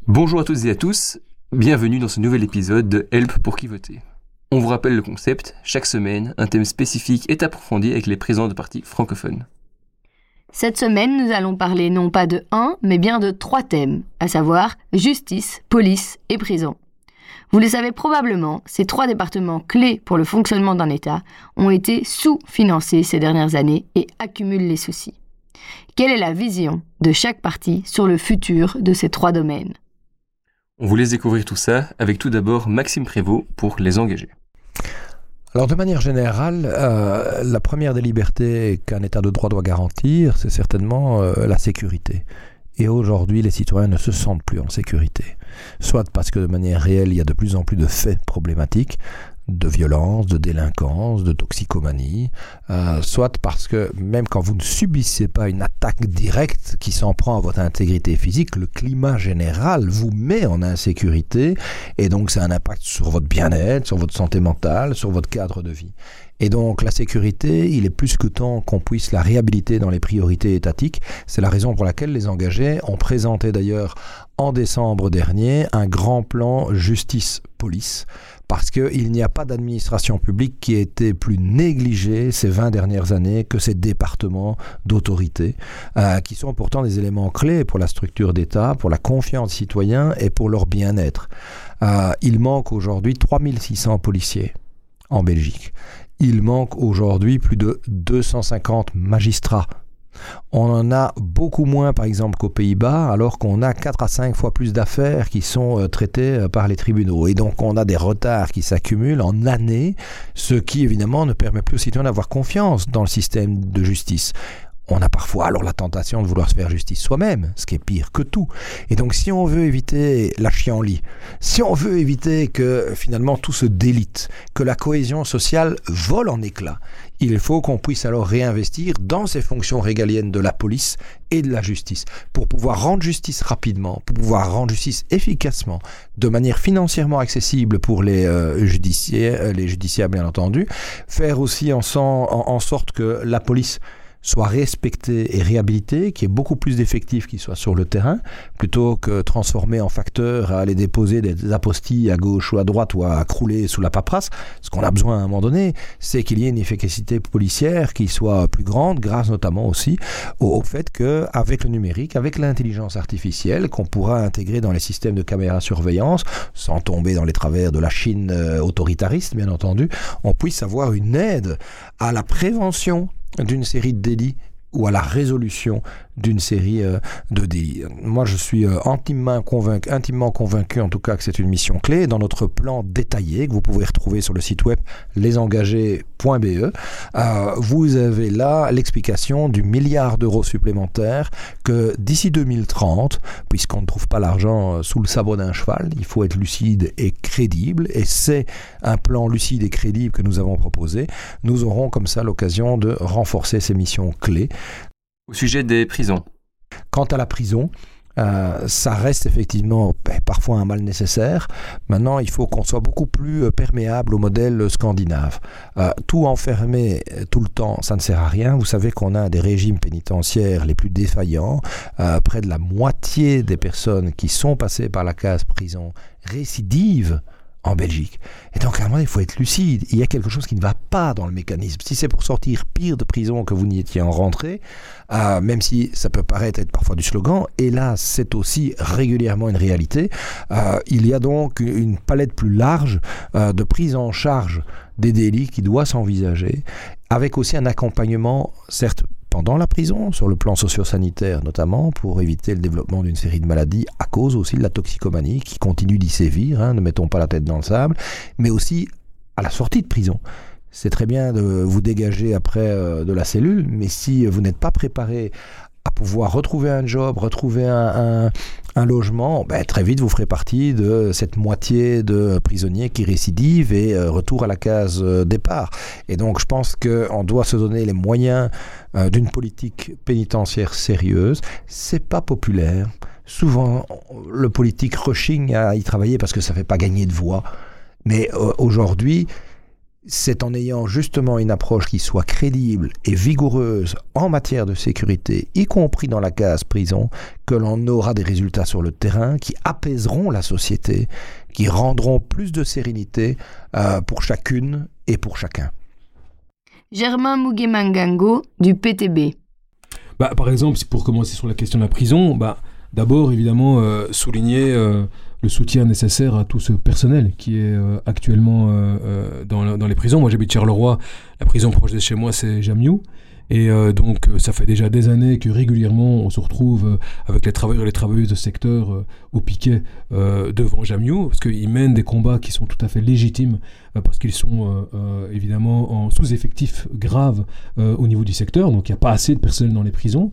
Bonjour à toutes et à tous, bienvenue dans ce nouvel épisode de Help pour qui voter. On vous rappelle le concept, chaque semaine, un thème spécifique est approfondi avec les présidents de partis francophones. Cette semaine, nous allons parler non pas de un, mais bien de 3 thèmes, à savoir justice, police et prison. Vous le savez probablement, ces 3 départements clés pour le fonctionnement d'un État ont été sous-financés ces dernières années et accumulent les soucis. Quelle est la vision de chaque parti sur le futur de ces 3 domaines ? On vous laisse découvrir tout ça avec tout d'abord Maxime Prévost pour les engagés. Alors de manière générale, la première des libertés qu'un État de droit doit garantir, c'est certainement la sécurité. Et aujourd'hui, les citoyens ne se sentent plus en sécurité. Soit parce que de manière réelle, il y a de plus en plus de faits problématiques, de violence, de délinquance, de toxicomanie, soit parce que même quand vous ne subissez pas une attaque directe qui s'en prend à votre intégrité physique, le climat général vous met en insécurité et donc ça a un impact sur votre bien-être, sur votre santé mentale, sur votre cadre de vie. Et donc la sécurité, il est plus que temps qu'on puisse la réhabiliter dans les priorités étatiques. C'est la raison pour laquelle les engagés ont présenté d'ailleurs en décembre dernier un grand plan justice-police, parce qu'il n'y a pas d'administration publique qui ait été plus négligée ces 20 dernières années que ces départements d'autorité, qui sont pourtant des éléments clés pour la structure d'État, pour la confiance des citoyens et pour leur bien-être. Il manque aujourd'hui 3600 policiers en Belgique. Il manque aujourd'hui plus de 250 magistrats. On en a beaucoup moins par exemple qu'aux Pays-Bas, alors qu'on a 4 à 5 fois plus d'affaires qui sont traitées par les tribunaux. Et donc on a des retards qui s'accumulent en années, ce qui évidemment ne permet plus aux citoyens d'avoir confiance dans le système de justice. On a parfois alors la tentation de vouloir se faire justice soi-même, ce qui est pire que tout. Et donc si on veut éviter la chienlit, si on veut éviter que finalement tout se délite, que la cohésion sociale vole en éclats, il faut qu'on puisse alors réinvestir dans ces fonctions régaliennes de la police et de la justice, pour pouvoir rendre justice rapidement, pour pouvoir rendre justice efficacement, de manière financièrement accessible pour les justiciables bien entendu, faire aussi en sorte que la police soit respecté et réhabilité, qu'il y ait beaucoup plus d'effectifs qui soient sur le terrain, plutôt que transformer en facteurs à aller déposer des apostilles à gauche ou à droite ou à crouler sous la paperasse. Ce qu'on a besoin à un moment donné, c'est qu'il y ait une efficacité policière qui soit plus grande, grâce notamment aussi au fait qu'avec le numérique, avec l'intelligence artificielle qu'on pourra intégrer dans les systèmes de caméra surveillance, sans tomber dans les travers de la Chine autoritariste bien entendu, on puisse avoir une aide à la prévention d'une série de délits ou à la résolution d'une série de délits. Moi, je suis intimement convaincu en tout cas que c'est une mission clé. Dans notre plan détaillé que vous pouvez retrouver sur le site web lesengagés.be, vous avez là l'explication du milliard d'euros supplémentaires que d'ici 2030, puisqu'on ne trouve pas l'argent sous le sabot d'un cheval, il faut être lucide et crédible, et c'est un plan lucide et crédible que nous avons proposé. Nous aurons comme ça l'occasion de renforcer ces missions clés. Au sujet des prisons. Quant à la prison, ça reste effectivement parfois un mal nécessaire. Maintenant, il faut qu'on soit beaucoup plus perméable au modèle scandinave. Tout enfermer tout le temps, ça ne sert à rien. Vous savez qu'on a un des régimes pénitentiaires les plus défaillants. Près de la moitié des personnes qui sont passées par la case prison récidivent en Belgique. Et donc, à un moment, il faut être lucide. Il y a quelque chose qui ne va pas dans le mécanisme. Si c'est pour sortir pire de prison que vous n'y étiez en rentrée, même si ça peut paraître être parfois du slogan, et là, c'est aussi régulièrement une réalité, il y a donc une palette plus large de prise en charge des délits qui doit s'envisager, avec aussi un accompagnement, certes, pendant la prison, sur le plan socio-sanitaire notamment, pour éviter le développement d'une série de maladies à cause aussi de la toxicomanie qui continue d'y sévir, ne mettons pas la tête dans le sable, mais aussi à la sortie de prison. C'est très bien de vous dégager après de la cellule, mais si vous n'êtes pas préparé à pouvoir retrouver un job, retrouver un logement, très vite vous ferez partie de cette moitié de prisonniers qui récidivent et retour à la case départ. Et donc je pense qu'on doit se donner les moyens d'une politique pénitentiaire sérieuse. C'est pas populaire. Souvent, le politique rechigne à y travailler parce que ça fait pas gagner de voix. Mais aujourd'hui, C'est en ayant justement une approche qui soit crédible et vigoureuse en matière de sécurité, y compris dans la case prison, que l'on aura des résultats sur le terrain qui apaiseront la société, qui rendront plus de sérénité pour chacune et pour chacun. Germain Mugemangango du PTB. Par exemple, pour commencer sur la question de la prison, d'abord évidemment souligner le soutien nécessaire à tout ce personnel qui est actuellement dans les prisons. Moi j'habite Charleroi, la prison proche de chez moi c'est Jammiou. Et donc ça fait déjà des années que régulièrement on se retrouve avec les travailleurs et les travailleuses de secteur au piquet devant Jammiou, parce qu'ils mènent des combats qui sont tout à fait légitimes, parce qu'ils sont évidemment en sous-effectif grave au niveau du secteur, donc il n'y a pas assez de personnel dans les prisons.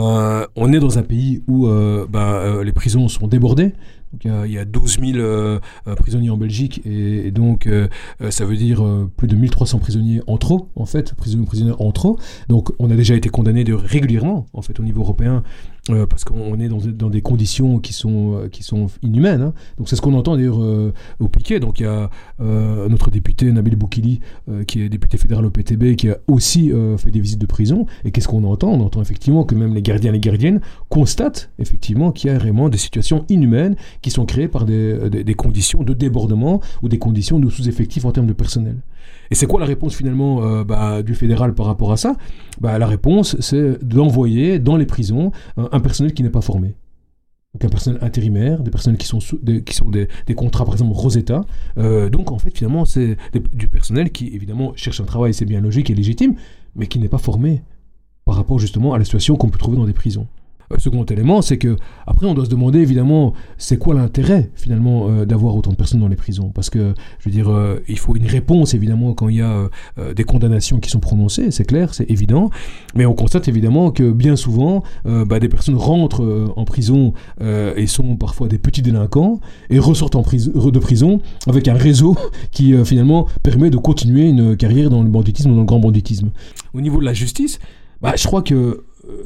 On est dans un pays où les prisons sont débordées. Donc, il y a 12 000 prisonniers en Belgique et donc ça veut dire plus de 1300 prisonniers en trop, en fait, prisonniers en trop. Donc on a déjà été condamnés régulièrement en fait au niveau européen parce qu'on est dans des conditions qui sont inhumaines. Hein. Donc c'est ce qu'on entend d'ailleurs au piquet. Donc il y a notre député Nabil Boukili qui est député fédéral au PTB qui a aussi fait des visites de prison. Et qu'est-ce qu'on entend ? On entend effectivement que même les gardiens et les gardiennes constatent effectivement qu'il y a vraiment des situations inhumaines qui sont créées par des conditions de débordement ou des conditions de sous-effectif en termes de personnel. Et c'est quoi la réponse finalement du fédéral par rapport à ça ? La réponse, c'est d'envoyer dans les prisons un personnel qui n'est pas formé. Donc un personnel intérimaire, des personnels qui sont des contrats par exemple Rosetta. Donc en fait finalement c'est du personnel qui évidemment cherche un travail, c'est bien logique et légitime, mais qui n'est pas formé par rapport justement à la situation qu'on peut trouver dans des prisons. Second élément, c'est que après on doit se demander évidemment c'est quoi l'intérêt finalement d'avoir autant de personnes dans les prisons, parce que je veux dire il faut une réponse évidemment quand il y a des condamnations qui sont prononcées, c'est clair, c'est évident, mais on constate évidemment que bien souvent des personnes rentrent en prison et sont parfois des petits délinquants et ressortent de prison avec un réseau qui finalement permet de continuer une carrière dans le banditisme ou dans le grand banditisme. Au niveau de la justice, je crois que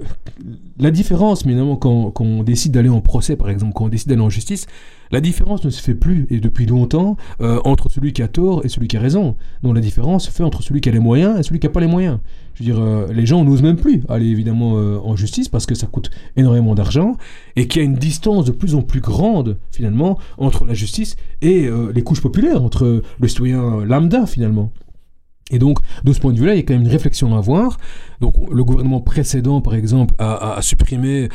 la différence, évidemment, quand on décide d'aller en procès, par exemple, quand on décide d'aller en justice, la différence ne se fait plus, et depuis longtemps, entre celui qui a tort et celui qui a raison. Donc la différence se fait entre celui qui a les moyens et celui qui n'a pas les moyens. Je veux dire, les gens n'osent même plus aller, évidemment, en justice, parce que ça coûte énormément d'argent, et qu'il y a une distance de plus en plus grande, finalement, entre la justice et les couches populaires, entre le citoyen lambda, finalement. Et donc, de ce point de vue-là, il y a quand même une réflexion à avoir. Donc, le gouvernement précédent, par exemple, a supprimé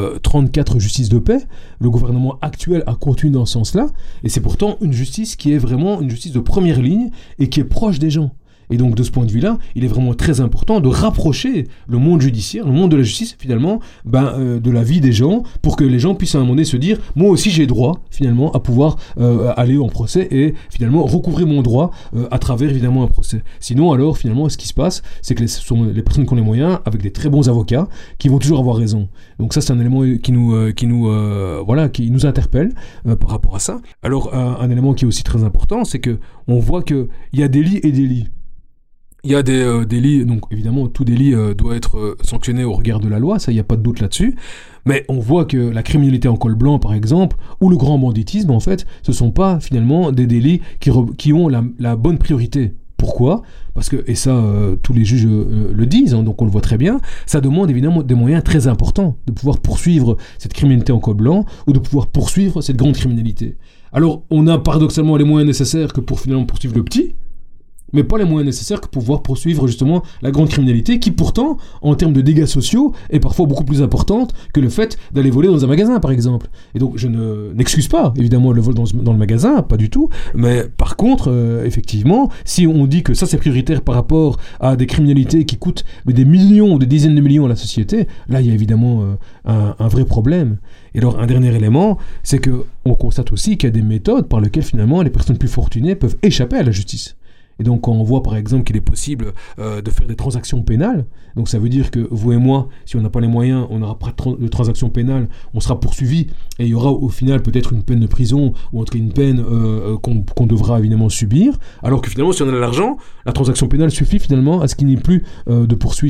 34 justices de paix. Le gouvernement actuel a continué dans ce sens-là. Et c'est pourtant une justice qui est vraiment une justice de première ligne et qui est proche des gens. Et donc, de ce point de vue-là, il est vraiment très important de rapprocher le monde judiciaire, le monde de la justice, finalement, de la vie des gens, pour que les gens puissent à un moment donné se dire « Moi aussi, j'ai droit, finalement, à pouvoir aller en procès et, finalement, recouvrir mon droit à travers, évidemment, un procès. » Sinon, alors, finalement, ce qui se passe, c'est que ce sont les personnes qui ont les moyens, avec des très bons avocats, qui vont toujours avoir raison. Donc ça, c'est un élément qui nous interpelle par rapport à ça. Alors, un élément qui est aussi très important, c'est qu'on voit qu'il y a des lits et des lits. Il y a des délits, donc évidemment tout délit doit être sanctionné au regard de la loi, ça il n'y a pas de doute là-dessus, mais on voit que la criminalité en col blanc par exemple, ou le grand banditisme en fait, ce ne sont pas finalement des délits qui ont la bonne priorité. Pourquoi ? Parce que, et ça tous les juges le disent, hein, donc on le voit très bien, ça demande évidemment des moyens très importants de pouvoir poursuivre cette criminalité en col blanc ou de pouvoir poursuivre cette grande criminalité. Alors on a paradoxalement les moyens nécessaires que pour finalement poursuivre le petit, mais pas les moyens nécessaires que pour pouvoir poursuivre justement la grande criminalité qui pourtant, en termes de dégâts sociaux, est parfois beaucoup plus importante que le fait d'aller voler dans un magasin par exemple. Et donc je n'excuse pas évidemment le vol dans le magasin, pas du tout, mais par contre, effectivement, si on dit que ça c'est prioritaire par rapport à des criminalités qui coûtent des millions, des dizaines de millions à la société, là il y a évidemment un vrai problème. Et alors un dernier élément, c'est qu'on constate aussi qu'il y a des méthodes par lesquelles finalement les personnes plus fortunées peuvent échapper à la justice. Et donc quand on voit par exemple qu'il est possible de faire des transactions pénales, donc ça veut dire que vous et moi, si on n'a pas les moyens, on n'aura pas de transactions pénales, on sera poursuivi et il y aura au final peut-être une peine de prison ou en tout cas une peine qu'on devra évidemment subir, alors que finalement si on a de l'argent, la transaction pénale suffit finalement à ce qu'il n'y ait plus de poursuite.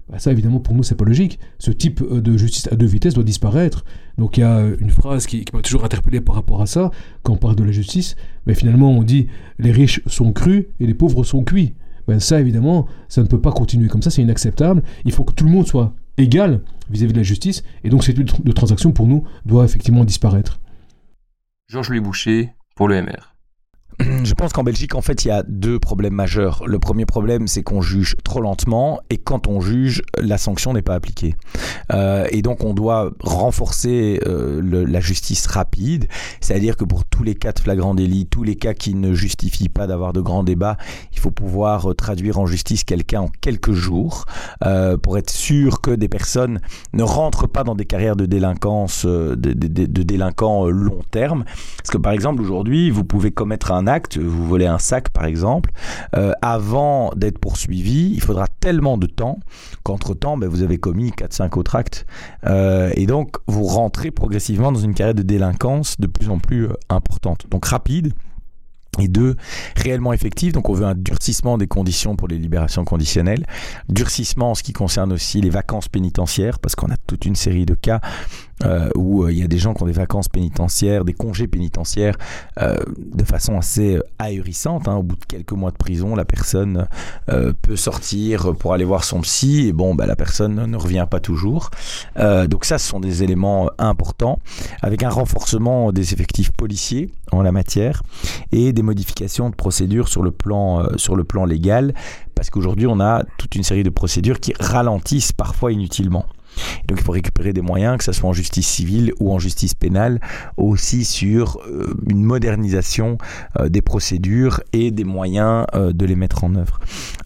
Ça, évidemment, pour nous, c'est pas logique. Ce type de justice à deux vitesses doit disparaître. Donc il y a une phrase qui m'a toujours interpellé par rapport à ça, quand on parle de la justice, mais finalement on dit les riches sont crus et les pauvres sont cuits. Ça, évidemment, ça ne peut pas continuer comme ça, c'est inacceptable. Il faut que tout le monde soit égal vis-à-vis de la justice, et donc cette lutte de transaction, pour nous, doit effectivement disparaître. Georges-Louis Boucher, pour le MR. Je pense qu'en Belgique, en fait, il y a deux problèmes majeurs. Le premier problème, c'est qu'on juge trop lentement, et quand on juge, la sanction n'est pas appliquée. Et donc, on doit renforcer la justice rapide, c'est-à-dire que pour tous les cas de flagrant délit, tous les cas qui ne justifient pas d'avoir de grands débats, il faut pouvoir traduire en justice quelqu'un en quelques jours, pour être sûr que des personnes ne rentrent pas dans des carrières de délinquance, de délinquants long terme. Parce que, par exemple, aujourd'hui, vous pouvez commettre un acte, vous volez un sac par exemple, avant d'être poursuivi, il faudra tellement de temps qu'entre-temps, vous avez commis 4-5 autres actes. Et donc, vous rentrez progressivement dans une carrière de délinquance de plus en plus importante. Donc rapide. Et deux, réellement effectif. Donc on veut un durcissement des conditions pour les libérations conditionnelles, durcissement en ce qui concerne aussi les vacances pénitentiaires, parce qu'on a toute une série de cas où il y a des gens qui ont des vacances pénitentiaires, des congés pénitentiaires de façon assez ahurissante. Au bout de quelques mois de prison, la personne peut sortir pour aller voir son psy et la personne ne revient pas toujours. Donc ça, ce sont des éléments importants, avec un renforcement des effectifs policiers en la matière et des modifications de procédures sur le plan légal, parce qu'aujourd'hui, on a toute une série de procédures qui ralentissent parfois inutilement. Donc il faut récupérer des moyens, que ce soit en justice civile ou en justice pénale, aussi sur une modernisation des procédures et des moyens de les mettre en œuvre.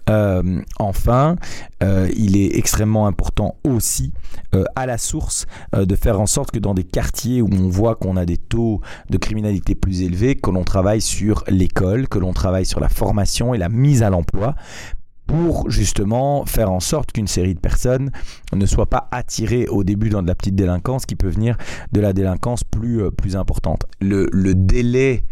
Enfin, il est extrêmement important aussi à la source de faire en sorte que dans des quartiers où on voit qu'on a des taux de criminalité plus élevés, que l'on travaille sur l'école, que l'on travaille sur la formation et la mise à l'emploi, pour justement faire en sorte qu'une série de personnes ne soient pas attirées au début dans de la petite délinquance qui peut venir de la délinquance plus importante. Le délai,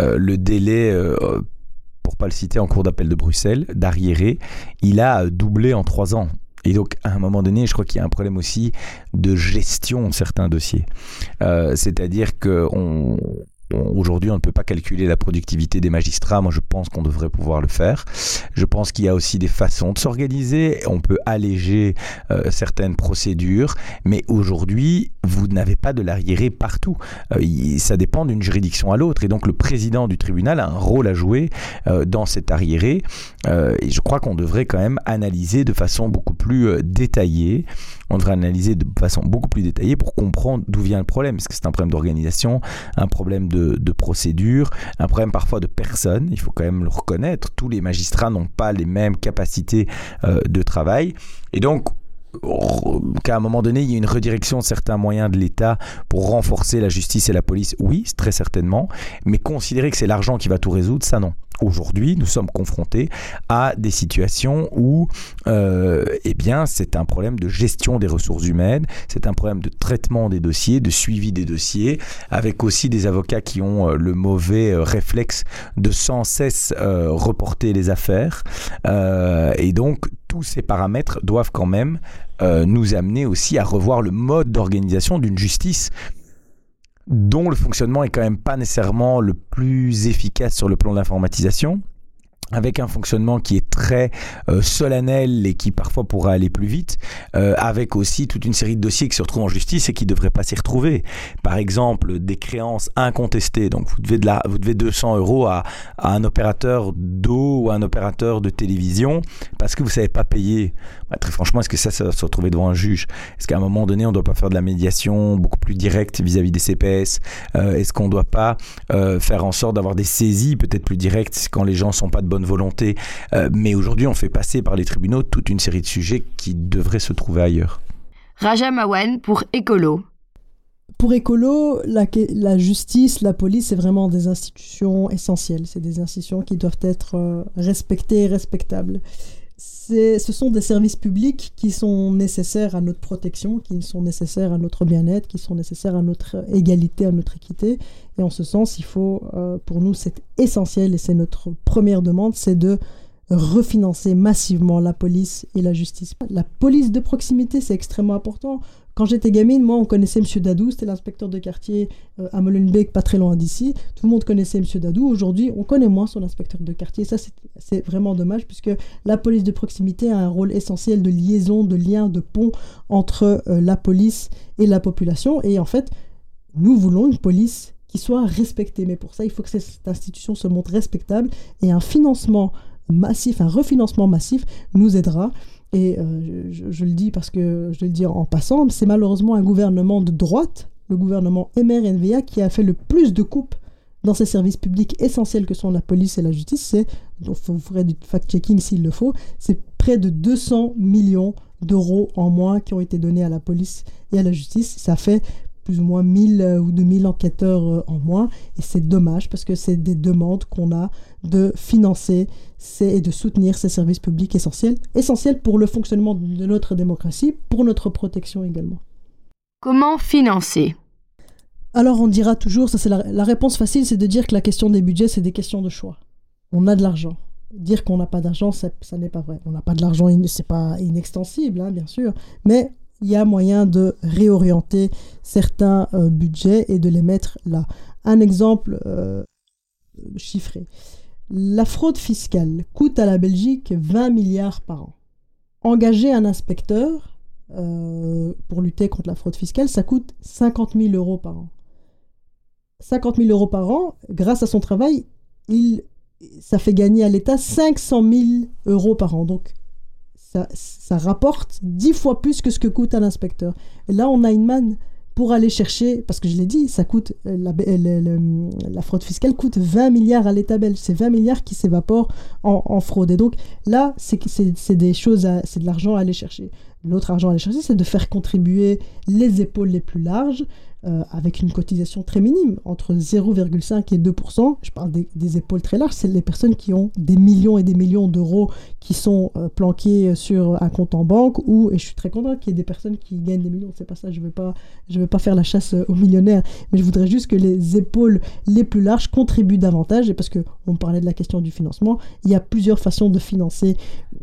pour pas le citer, en cour d'appel de Bruxelles, d'arriéré, il a doublé en 3 ans. Et donc, à un moment donné, je crois qu'il y a un problème aussi de gestion de certains dossiers. C'est-à-dire qu'aujourd'hui, on ne peut pas calculer la productivité des magistrats. Moi, je pense qu'on devrait pouvoir le faire. Je pense qu'il y a aussi des façons de s'organiser. On peut alléger certaines procédures. Mais aujourd'hui, vous n'avez pas de l'arriéré partout. Ça dépend d'une juridiction à l'autre. Et donc, le président du tribunal a un rôle à jouer dans cet arriéré. Et je crois qu'on devrait quand même analyser de façon beaucoup plus détaillée. On devrait analyser de façon beaucoup plus détaillée pour comprendre d'où vient le problème. Est-ce que c'est un problème d'organisation, un problème de procédure, un problème parfois de personnes? Il faut quand même le reconnaître. Tous les magistrats n'ont pas les mêmes capacités de travail. Et donc, qu'à un moment donné, il y a une redirection de certains moyens de l'État pour renforcer la justice et la police, oui, très certainement. Mais considérer que c'est l'argent qui va tout résoudre, ça non. Aujourd'hui, nous sommes confrontés à des situations où c'est un problème de gestion des ressources humaines, c'est un problème de traitement des dossiers, de suivi des dossiers, avec aussi des avocats qui ont le mauvais réflexe de sans cesse reporter les affaires. Et donc, tous ces paramètres doivent quand même nous amener aussi à revoir le mode d'organisation d'une justice dont le fonctionnement est quand même pas nécessairement le plus efficace sur le plan de l'informatisation, avec un fonctionnement qui est très solennel et qui parfois pourra aller plus vite, avec aussi toute une série de dossiers qui se retrouvent en justice et qui ne devraient pas s'y retrouver. Par exemple, des créances incontestées. Donc vous devez 200 € à un opérateur d'eau ou à un opérateur de télévision parce que vous ne savez pas payer. Très franchement, est-ce que ça va se retrouver devant un juge? Est-ce qu'à un moment donné, on ne doit pas faire de la médiation beaucoup plus directe vis-à-vis des CPS? Est-ce qu'on ne doit pas faire en sorte d'avoir des saisies peut-être plus directes quand les gens ne sont pas de bonne volonté, mais aujourd'hui on fait passer par les tribunaux toute une série de sujets qui devraient se trouver ailleurs. Raja Mawan pour Écolo. Pour Écolo, la justice, la police, c'est vraiment des institutions essentielles. C'est des institutions qui doivent être respectées et respectables. Ce sont des services publics qui sont nécessaires à notre protection, qui sont nécessaires à notre bien-être, qui sont nécessaires à notre égalité, à notre équité. Et en ce sens, il faut, pour nous, c'est essentiel et c'est notre première demande, c'est de refinancer massivement la police et la justice. La police de proximité, c'est extrêmement important. Quand j'étais gamine, moi, on connaissait M. Dadou, c'était l'inspecteur de quartier à Molenbeek, pas très loin d'ici. Tout le monde connaissait M. Dadou. Aujourd'hui, on connaît moins son inspecteur de quartier. Ça, c'est vraiment dommage, puisque la police de proximité a un rôle essentiel de liaison, de lien, de pont entre la police et la population. Et en fait, nous voulons une police qui soit respectée. Mais pour ça, il faut que cette institution se montre respectable. Et un refinancement massif nous aidera. Et je le dis parce que je le dis en passant, c'est malheureusement un gouvernement de droite, le gouvernement MR-NVA, qui a fait le plus de coupes dans ces services publics essentiels que sont la police et la justice. Vous ferez du fact-checking s'il le faut, c'est près de 200 millions d'euros en moins qui ont été donnés à la police et à la justice. Ça fait plus ou moins 1000 ou 2000 enquêteurs en moins, et c'est dommage parce que c'est des demandes qu'on a de financer et de soutenir ces services publics essentiels pour le fonctionnement de notre démocratie, pour notre protection également. Comment financer ? Alors on dira toujours, ça c'est la réponse facile, c'est de dire que la question des budgets, c'est des questions de choix. On a de l'argent. Dire qu'on n'a pas d'argent, ça n'est pas vrai. On n'a pas de l'argent, c'est pas inextensible, bien sûr, mais il y a moyen de réorienter certains budgets et de les mettre là. Un exemple chiffré. La fraude fiscale coûte à la Belgique 20 milliards par an. Engager un inspecteur pour lutter contre la fraude fiscale, ça coûte 50 000 euros par an. 50 000 euros par an, grâce à son travail, ça fait gagner à l'État 500 000 euros par an. Donc, ça rapporte 10 fois plus que ce que coûte un inspecteur. Et là, on a une manne pour aller chercher, parce que je l'ai dit, ça coûte, la fraude fiscale coûte 20 milliards à l'État belge. C'est 20 milliards qui s'évaporent en fraude. Et donc là, c'est de l'argent à aller chercher. L'autre argent à aller chercher, c'est de faire contribuer les épaules les plus larges, avec une cotisation très minime, entre 0,5 et 2%. Je parle des épaules très larges, c'est les personnes qui ont des millions et des millions d'euros qui sont planqués sur un compte en banque, et je suis très content qu'il y ait des personnes qui gagnent des millions. C'est pas ça, je veux pas faire la chasse aux millionnaires, mais je voudrais juste que les épaules les plus larges contribuent davantage, et parce qu'on parlait de la question du financement, il y a plusieurs façons de financer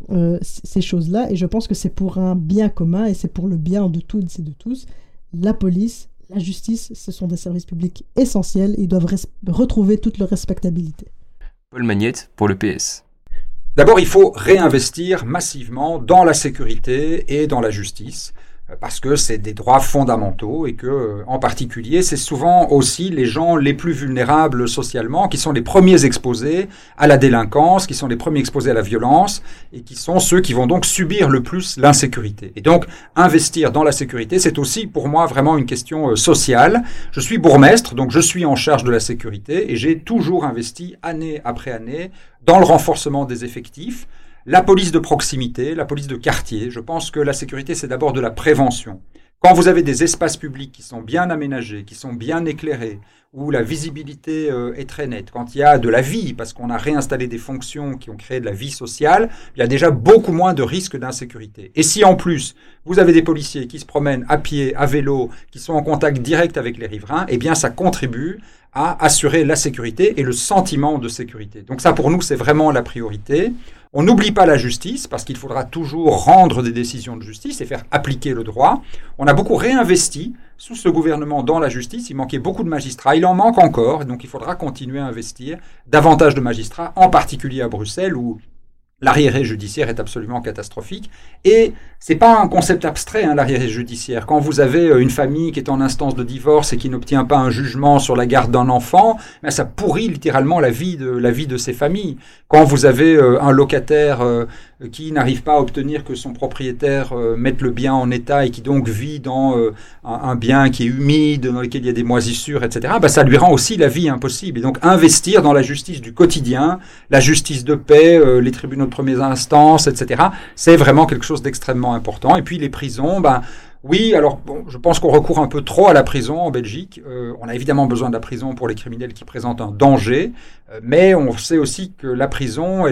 ces choses-là, et je pense que c'est pour un bien commun, et c'est pour le bien de toutes et de tous. La police, la justice, ce sont des services publics essentiels et ils doivent retrouver toute leur respectabilité. Paul Magnette pour le PS. D'abord, il faut réinvestir massivement dans la sécurité et dans la justice, parce que c'est des droits fondamentaux et que, en particulier, c'est souvent aussi les gens les plus vulnérables socialement qui sont les premiers exposés à la délinquance, qui sont les premiers exposés à la violence et qui sont ceux qui vont donc subir le plus l'insécurité. Et donc, investir dans la sécurité, c'est aussi pour moi vraiment une question sociale. Je suis bourgmestre, donc je suis en charge de la sécurité et j'ai toujours investi année après année dans le renforcement des effectifs. La police de proximité, la police de quartier, je pense que la sécurité, c'est d'abord de la prévention. Quand vous avez des espaces publics qui sont bien aménagés, qui sont bien éclairés, où la visibilité est très nette, quand il y a de la vie, parce qu'on a réinstallé des fonctions qui ont créé de la vie sociale, il y a déjà beaucoup moins de risques d'insécurité. Et si en plus, vous avez des policiers qui se promènent à pied, à vélo, qui sont en contact direct avec les riverains, eh bien ça contribue à assurer la sécurité et le sentiment de sécurité. Donc ça, pour nous, c'est vraiment la priorité. On n'oublie pas la justice, parce qu'il faudra toujours rendre des décisions de justice et faire appliquer le droit. On a beaucoup réinvesti sous ce gouvernement dans la justice. Il manquait beaucoup de magistrats. Il en manque encore, donc il faudra continuer à investir davantage de magistrats, en particulier à Bruxelles, où l'arriéré judiciaire est absolument catastrophique. Et c'est pas un concept abstrait, l'arriéré judiciaire. Quand vous avez une famille qui est en instance de divorce et qui n'obtient pas un jugement sur la garde d'un enfant, ben ça pourrit littéralement la vie de ces familles. Quand vous avez un locataire qui n'arrive pas à obtenir que son propriétaire mette le bien en état et qui donc vit dans un bien qui est humide, dans lequel il y a des moisissures, etc., ben ça lui rend aussi la vie impossible. Et donc investir dans la justice du quotidien, la justice de paix, les tribunaux de première instance, etc., c'est vraiment quelque chose d'extrêmement important. Et puis les prisons, oui, alors bon, je pense qu'on recourt un peu trop à la prison en Belgique. On a évidemment besoin de la prison pour les criminels qui présentent un danger, mais on sait aussi que la prison, elle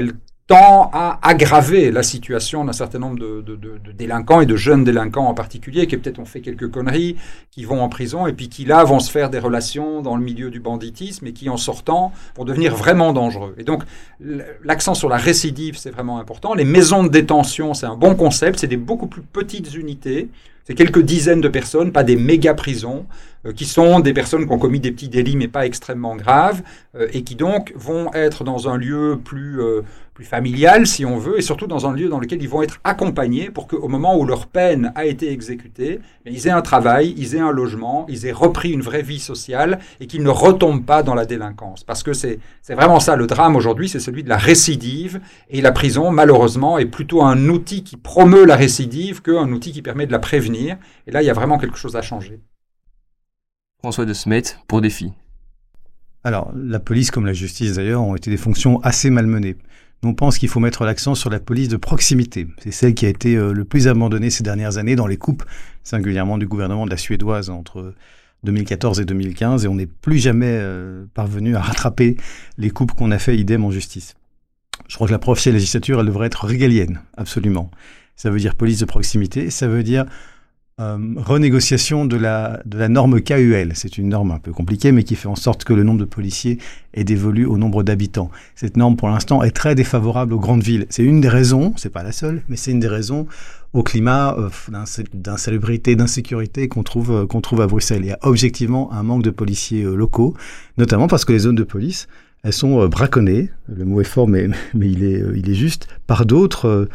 tend à aggraver la situation d'un certain nombre de délinquants et de jeunes délinquants en particulier, qui peut-être ont fait quelques conneries, qui vont en prison et puis qui là vont se faire des relations dans le milieu du banditisme et qui en sortant vont devenir vraiment dangereux. Et donc l'accent sur la récidive, c'est vraiment important. Les maisons de détention, c'est un bon concept, c'est des beaucoup plus petites unités. C'est quelques dizaines de personnes, pas des méga-prisons, qui sont des personnes qui ont commis des petits délits, mais pas extrêmement graves, et qui donc vont être dans un lieu plus familial, si on veut, et surtout dans un lieu dans lequel ils vont être accompagnés pour qu'au moment où leur peine a été exécutée, ils aient un travail, ils aient un logement, ils aient repris une vraie vie sociale, et qu'ils ne retombent pas dans la délinquance. Parce que c'est vraiment ça, le drame aujourd'hui, c'est celui de la récidive, et la prison, malheureusement, est plutôt un outil qui promeut la récidive qu'un outil qui permet de la prévenir. Et là, il y a vraiment quelque chose à changer. François de Smet, pour Défi. Alors, la police, comme la justice d'ailleurs, ont été des fonctions assez malmenées. Nous, on pense qu'il faut mettre l'accent sur la police de proximité. C'est celle qui a été le plus abandonnée ces dernières années dans les coupes, singulièrement du gouvernement de la Suédoise entre 2014 et 2015, et on n'est plus jamais parvenu à rattraper les coupes qu'on a fait idem en justice. Je crois que la prochaine législature, elle devrait être régalienne, absolument. Ça veut dire police de proximité, ça veut dire renégociation de la norme KUL. C'est une norme un peu compliquée, mais qui fait en sorte que le nombre de policiers est dévolu au nombre d'habitants. Cette norme, pour l'instant, est très défavorable aux grandes villes. C'est une des raisons, c'est pas la seule, mais c'est une des raisons au climat d'insalubrité, d'insécurité qu'on trouve à Bruxelles. Il y a objectivement un manque de policiers locaux, notamment parce que les zones de police, elles sont braconnées. Le mot est fort, mais il est juste par d'autres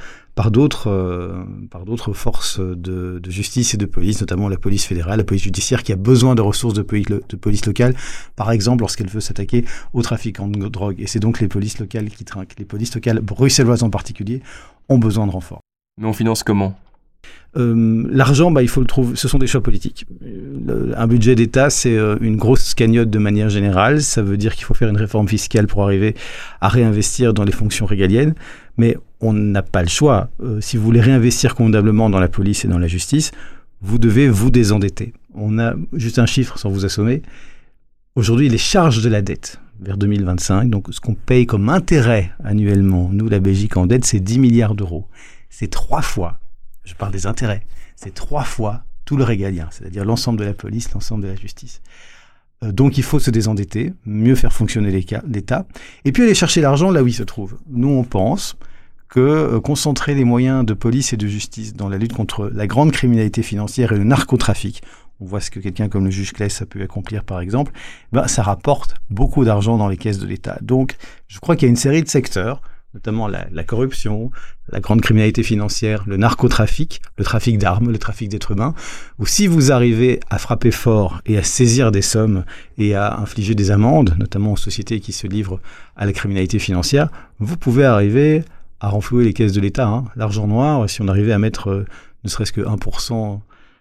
forces de justice et de police, notamment la police fédérale, la police judiciaire, qui a besoin de ressources de police locale, par exemple lorsqu'elle veut s'attaquer aux trafiquants de drogue. Et c'est donc les polices locales qui trinquent. Les polices locales, bruxelloises en particulier, ont besoin de renforts. Mais on finance comment ? L'argent, il faut le trouver. Ce sont des choix politiques. Un budget d'État, c'est une grosse cagnotte de manière générale. Ça veut dire qu'il faut faire une réforme fiscale pour arriver à réinvestir dans les fonctions régaliennes. Mais on n'a pas le choix. Si vous voulez réinvestir convenablement dans la police et dans la justice, vous devez vous désendetter. On a juste un chiffre sans vous assommer. Aujourd'hui, les charges de la dette vers 2025, donc ce qu'on paye comme intérêt annuellement, nous, la Belgique en dette, c'est 10 milliards d'euros. C'est 3 fois. Je parle des intérêts. C'est 3 fois tout le régalien, c'est-à-dire l'ensemble de la police, l'ensemble de la justice. Donc il faut se désendetter, mieux faire fonctionner l'État, et puis aller chercher l'argent là où il se trouve. Nous, on pense que concentrer les moyens de police et de justice dans la lutte contre la grande criminalité financière et le narcotrafic, on voit ce que quelqu'un comme le juge Claes a pu accomplir par exemple, ça rapporte beaucoup d'argent dans les caisses de l'État. Donc je crois qu'il y a une série de secteurs, notamment la corruption, la grande criminalité financière, le narcotrafic, le trafic d'armes, le trafic d'êtres humains, où si vous arrivez à frapper fort et à saisir des sommes et à infliger des amendes, notamment aux sociétés qui se livrent à la criminalité financière, vous pouvez arriver à renflouer les caisses de l'État. L'argent noir, si on arrivait à mettre ne serait-ce que 1%,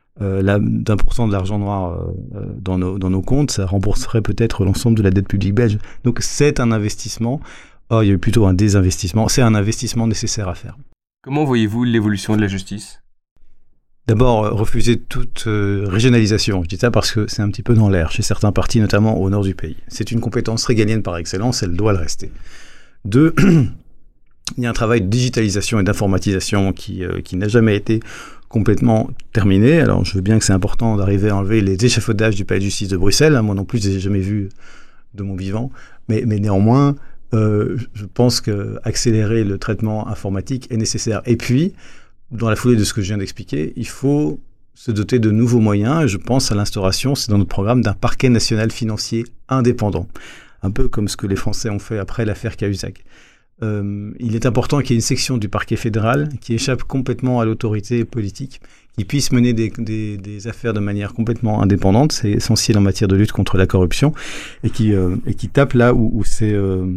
d'1% de l'argent noir dans nos comptes, ça rembourserait peut-être l'ensemble de la dette publique belge. Donc c'est un investissement. Il y a eu plutôt un désinvestissement. C'est un investissement nécessaire à faire. Comment voyez-vous l'évolution de la justice ? D'abord, refuser toute régionalisation. Je dis ça parce que c'est un petit peu dans l'air chez certains partis, notamment au nord du pays. C'est une compétence régalienne par excellence, elle doit le rester. 2, il y a un travail de digitalisation et d'informatisation qui n'a jamais été complètement terminé. Alors, je veux bien que c'est important d'arriver à enlever les échafaudages du palais de justice de Bruxelles. Moi non plus, je ne les ai jamais vus de mon vivant. Mais néanmoins, je pense qu'accélérer le traitement informatique est nécessaire. Et puis, dans la foulée de ce que je viens d'expliquer, il faut se doter de nouveaux moyens. Et je pense à l'instauration, c'est dans notre programme, d'un parquet national financier indépendant. Un peu comme ce que les Français ont fait après l'affaire Cahuzac. Il est important qu'il y ait une section du parquet fédéral qui échappe complètement à l'autorité politique, qui puisse mener des affaires de manière complètement indépendante. C'est essentiel en matière de lutte contre la corruption et qui tape là où c'est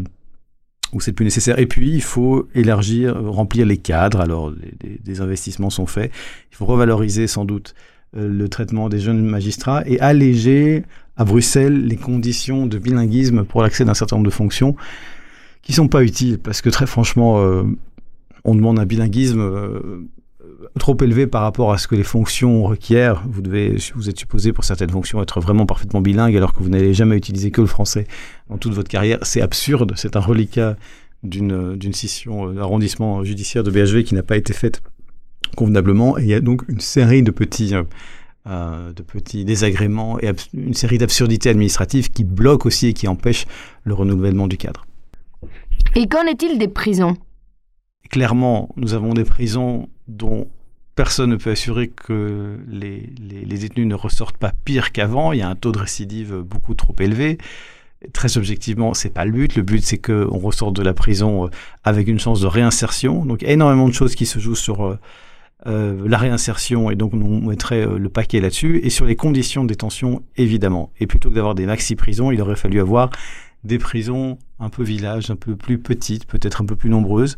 le plus nécessaire. Et puis, il faut remplir les cadres. Alors, des investissements sont faits. Il faut revaloriser sans doute le traitement des jeunes magistrats et alléger à Bruxelles les conditions de bilinguisme pour l'accès d'un certain nombre de fonctions qui ne sont pas utiles. Parce que très franchement, on demande un bilinguisme trop élevé par rapport à ce que les fonctions requièrent. Vous êtes supposé pour certaines fonctions être vraiment parfaitement bilingue alors que vous n'allez jamais utiliser que le français dans toute votre carrière. C'est absurde, c'est un reliquat d'une scission d'arrondissement judiciaire de BHV qui n'a pas été faite convenablement. Et il y a donc une série de petits désagréments et une série d'absurdités administratives qui bloquent aussi et qui empêchent le renouvellement du cadre. Et qu'en est-il des prisons ? Clairement, nous avons des prisons dont personne ne peut assurer que les détenus ne ressortent pas pire qu'avant. Il y a un taux de récidive beaucoup trop élevé. Très objectivement, c'est pas le but. Le but, c'est qu'on ressorte de la prison avec une chance de réinsertion. Donc, il y a énormément de choses qui se jouent sur la réinsertion, et donc on mettrait le paquet là-dessus. Et sur les conditions de détention, évidemment. Et plutôt que d'avoir des maxi-prisons, il aurait fallu avoir des prisons un peu villages, un peu plus petites, peut-être un peu plus nombreuses,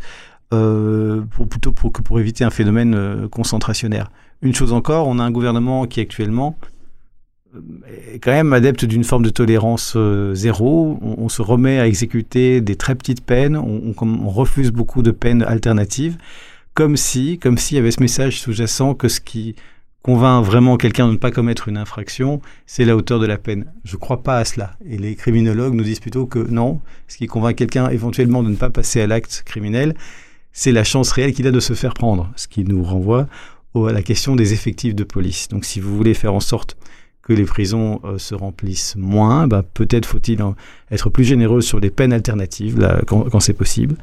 pour éviter un phénomène concentrationnaire. Une chose encore, on a un gouvernement qui actuellement est quand même adepte d'une forme de tolérance zéro. On se remet à exécuter des très petites peines, on refuse beaucoup de peines alternatives, comme s'il y avait ce message sous-jacent que ce qui convainc vraiment quelqu'un de ne pas commettre une infraction, c'est la hauteur de la peine. Je ne crois pas à cela. Et les criminologues nous disent plutôt que non, ce qui convainc quelqu'un éventuellement de ne pas passer à l'acte criminel, c'est la chance réelle qu'il a de se faire prendre. Ce qui nous renvoie à la question des effectifs de police. Donc si vous voulez faire en sorte que les prisons se remplissent moins, peut-être faut-il être plus généreux sur les peines alternatives là, quand c'est possible.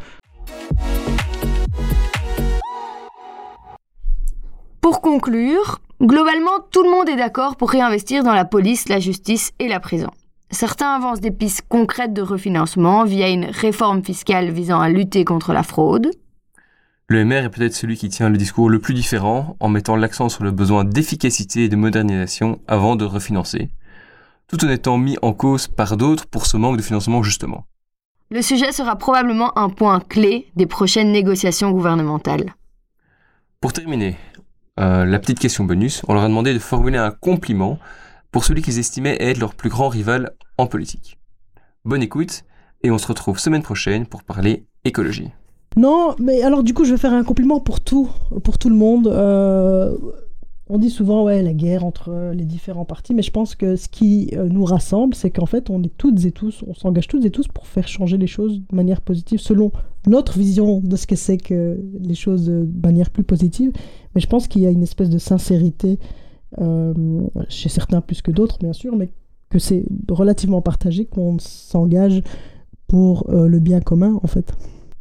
Pour conclure, globalement, tout le monde est d'accord pour réinvestir dans la police, la justice et la prison. Certains avancent des pistes concrètes de refinancement via une réforme fiscale visant à lutter contre la fraude. Le MR est peut-être celui qui tient le discours le plus différent en mettant l'accent sur le besoin d'efficacité et de modernisation avant de refinancer, tout en étant mis en cause par d'autres pour ce manque de financement justement. Le sujet sera probablement un point clé des prochaines négociations gouvernementales. Pour terminer, la petite question bonus, on leur a demandé de formuler un compliment pour celui qu'ils estimaient être leur plus grand rival en politique. Bonne écoute, et on se retrouve semaine prochaine pour parler écologie. Non, mais alors du coup, je vais faire un compliment pour tout le monde. On dit souvent, la guerre entre les différents partis, mais je pense que ce qui nous rassemble, c'est qu'en fait, on s'engage toutes et tous pour faire changer les choses de manière positive, selon notre vision de ce que c'est que les choses de manière plus positive. Mais je pense qu'il y a une espèce de sincérité, chez certains plus que d'autres, bien sûr, mais que c'est relativement partagé, qu'on s'engage pour le bien commun, en fait.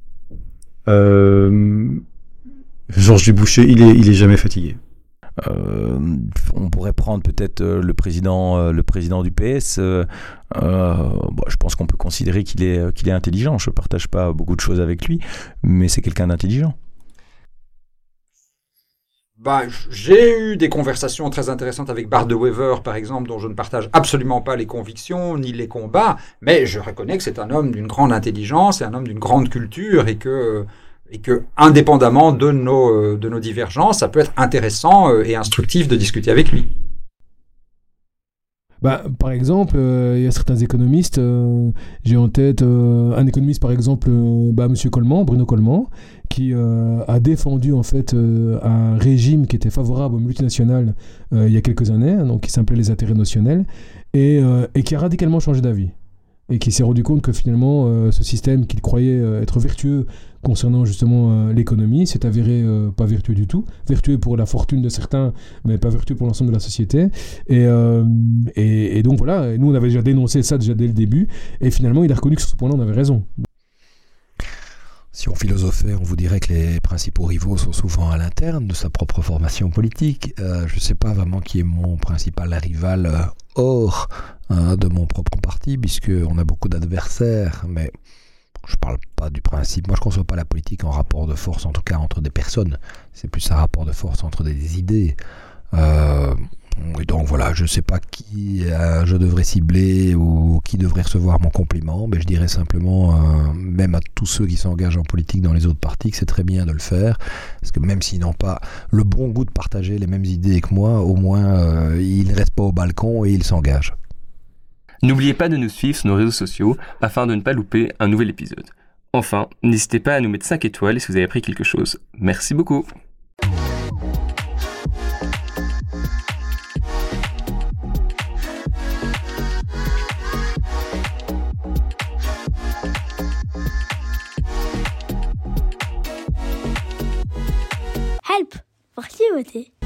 Georges Duboucher, il est jamais fatigué. On pourrait prendre peut-être le président du PS. Je pense qu'on peut considérer qu'il est intelligent. Je ne partage pas beaucoup de choses avec lui, mais c'est quelqu'un d'intelligent. J'ai eu des conversations très intéressantes avec Bart de Wever, par exemple, dont je ne partage absolument pas les convictions ni les combats, mais je reconnais que c'est un homme d'une grande intelligence et un homme d'une grande culture, et que indépendamment de nos divergences, ça peut être intéressant et instructif de discuter avec lui. Par exemple, il y a certains économistes, j'ai en tête un économiste par exemple, Monsieur Coleman, Bruno Coleman, qui a défendu en fait un régime qui était favorable aux multinationales il y a quelques années, donc qui s'appelait les intérêts notionnels, et qui a radicalement changé d'avis. Et qui s'est rendu compte que finalement, ce système qu'il croyait être vertueux concernant justement l'économie s'est avéré pas vertueux du tout. Vertueux pour la fortune de certains, mais pas vertueux pour l'ensemble de la société. Et donc voilà, nous on avait déjà dénoncé ça déjà dès le début, et finalement il a reconnu que sur ce point-là on avait raison. Si on philosophait, on vous dirait que les principaux rivaux sont souvent à l'interne de sa propre formation politique. Je ne sais pas vraiment qui est mon principal rival hors de mon propre parti, puisqu'on a beaucoup d'adversaires, mais je ne parle pas du principe. Moi, je ne conçois pas la politique en rapport de force, en tout cas entre des personnes. C'est plus un rapport de force entre des idées. Et donc voilà, je ne sais pas qui je devrais cibler ou qui devrait recevoir mon compliment, mais je dirais simplement, même à tous ceux qui s'engagent en politique dans les autres partis, que c'est très bien de le faire, parce que même s'ils n'ont pas le bon goût de partager les mêmes idées que moi, au moins ils ne restent pas au balcon et ils s'engagent. N'oubliez pas de nous suivre sur nos réseaux sociaux afin de ne pas louper un nouvel épisode. Enfin, n'hésitez pas à nous mettre 5 étoiles si vous avez appris quelque chose. Merci beaucoup. côté.